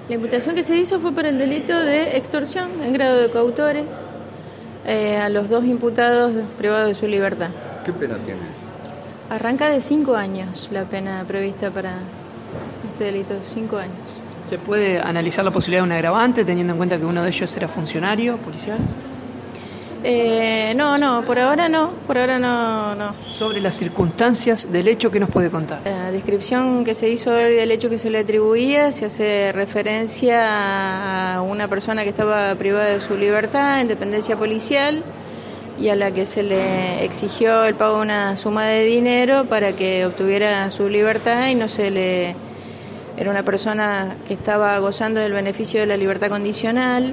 La imputación que se hizo fue por el delito de extorsión en grado de coautores a los 2 imputados privados de su libertad. ¿Qué pena tiene? Arranca de 5 años la pena prevista para este delito, 5 años. ¿Se puede analizar la posibilidad de un agravante teniendo en cuenta que uno de ellos era funcionario policial? No, por ahora no. Sobre las circunstancias del hecho, ¿qué nos puede contar? La descripción que se hizo del hecho que se le atribuía se hace referencia a una persona que estaba privada de su libertad en dependencia policial y a la que se le exigió el pago de una suma de dinero para que obtuviera su libertad y no se le... Era una persona que estaba gozando del beneficio de la libertad condicional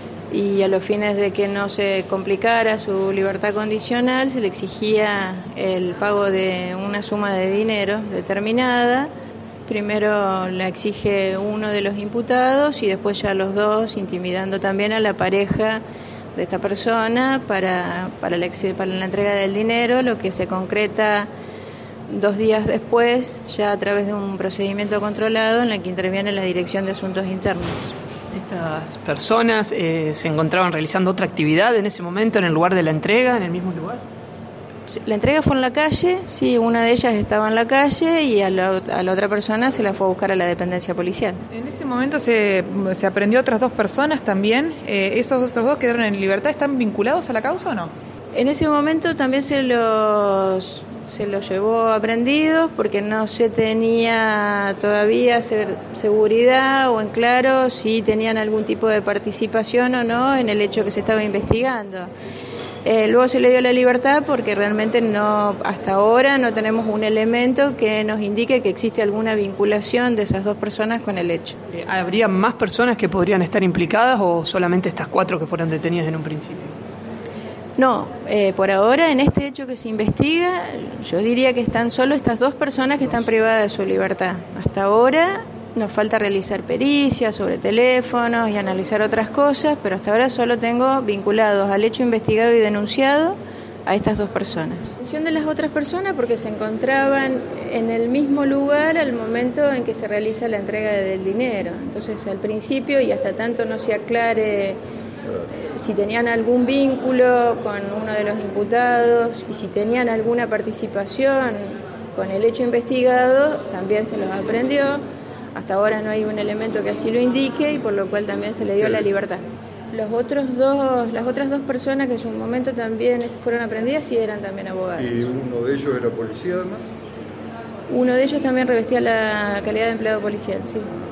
y a los fines de que no se complicara su libertad condicional se le exigía el pago de una suma de dinero determinada. Primero la exige uno de los imputados y después ya los dos, intimidando también a la pareja de esta persona para la entrega del dinero, lo que se concreta 2 días después, ya a través de un procedimiento controlado en el que interviene la Dirección de Asuntos Internos. ¿Estas personas se encontraban realizando otra actividad en ese momento en el lugar de la entrega, en el mismo lugar? La entrega fue en la calle, sí, una de ellas estaba en la calle y a la otra persona se la fue a buscar a la dependencia policial. En ese momento se aprehendió a otras 2 personas también. ¿Esos otros 2 quedaron en libertad? ¿Están vinculados a la causa o no? En ese momento también se los llevó aprehendidos porque no se tenía todavía seguridad o en claro si tenían algún tipo de participación o no en el hecho que se estaba investigando. Luego se le dio la libertad porque realmente hasta ahora no tenemos un elemento que nos indique que existe alguna vinculación de esas 2 personas con el hecho. ¿Habría más personas que podrían estar implicadas o solamente estas 4 que fueron detenidas en un principio? No, por ahora en este hecho que se investiga, yo diría que están solo estas 2 personas que están privadas de su libertad. Hasta ahora nos falta realizar pericias sobre teléfonos y analizar otras cosas, pero hasta ahora solo tengo vinculados al hecho investigado y denunciado a estas 2 personas. La atención de las otras personas porque se encontraban en el mismo lugar al momento en que se realiza la entrega del dinero. Entonces al principio y hasta tanto no se aclare si tenían algún vínculo con uno de los imputados y si tenían alguna participación con el hecho investigado, también se los aprehendió. Hasta ahora no hay un elemento que así lo indique y por lo cual también se le dio la libertad. Las otras 2 personas que en su momento también fueron aprehendidas sí eran también abogados. ¿Y uno de ellos era policía además? Uno de ellos también revestía la calidad de empleado policial, sí.